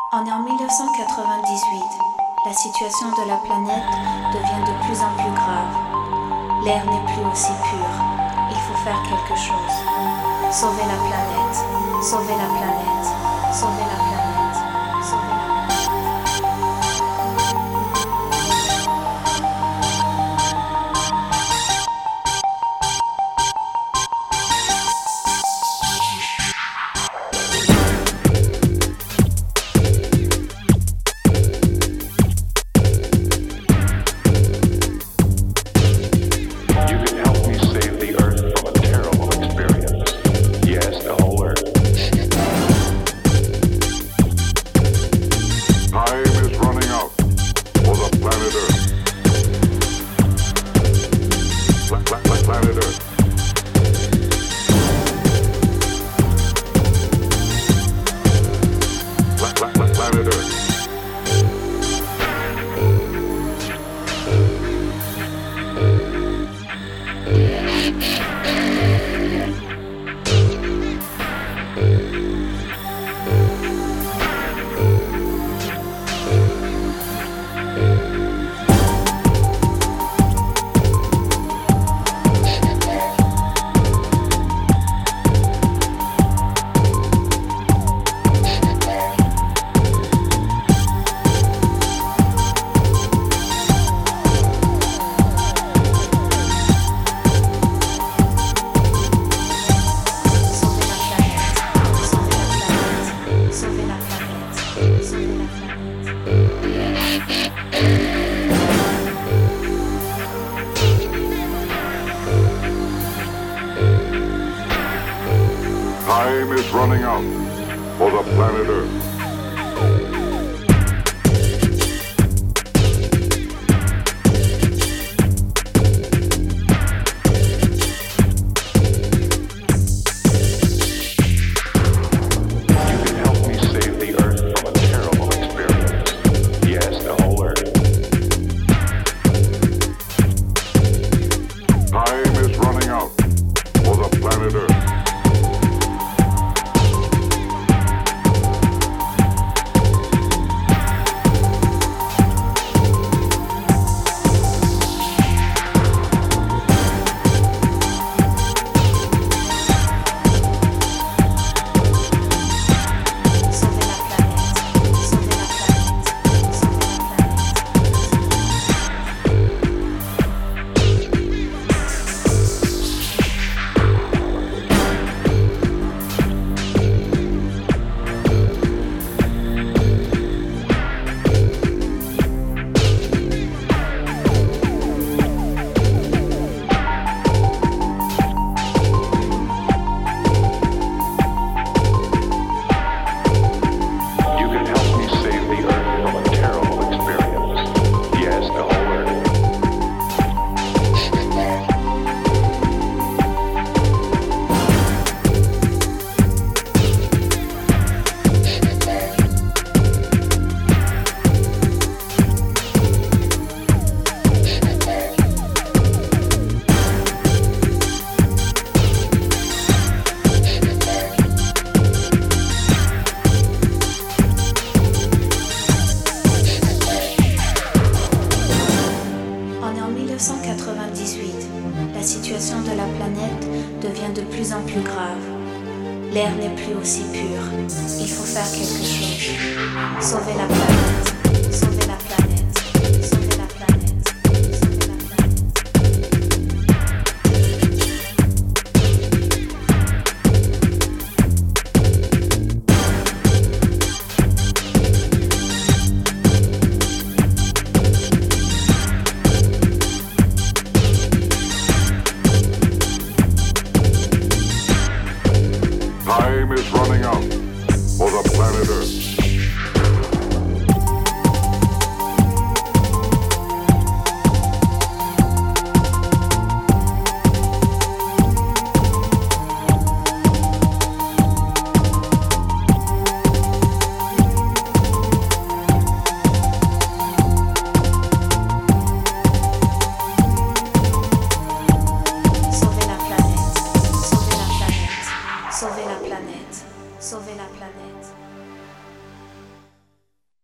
On est en 1998. La situation de la planète devient de plus en plus grave. L'air n'est plus aussi pur. Il faut faire quelque chose. Sauver la planète. Sauver la planète. Sauver la planète. Sauver la planète. Time is running out for the planet Earth. La situation de la planète devient de plus en plus grave. L'air n'est plus aussi pur. Il faut faire quelque chose. Sauver la planète. Sauver la planète. Sauver la planète. Sauver la planète. Time is running out for the planet Earth. Sauver la planète.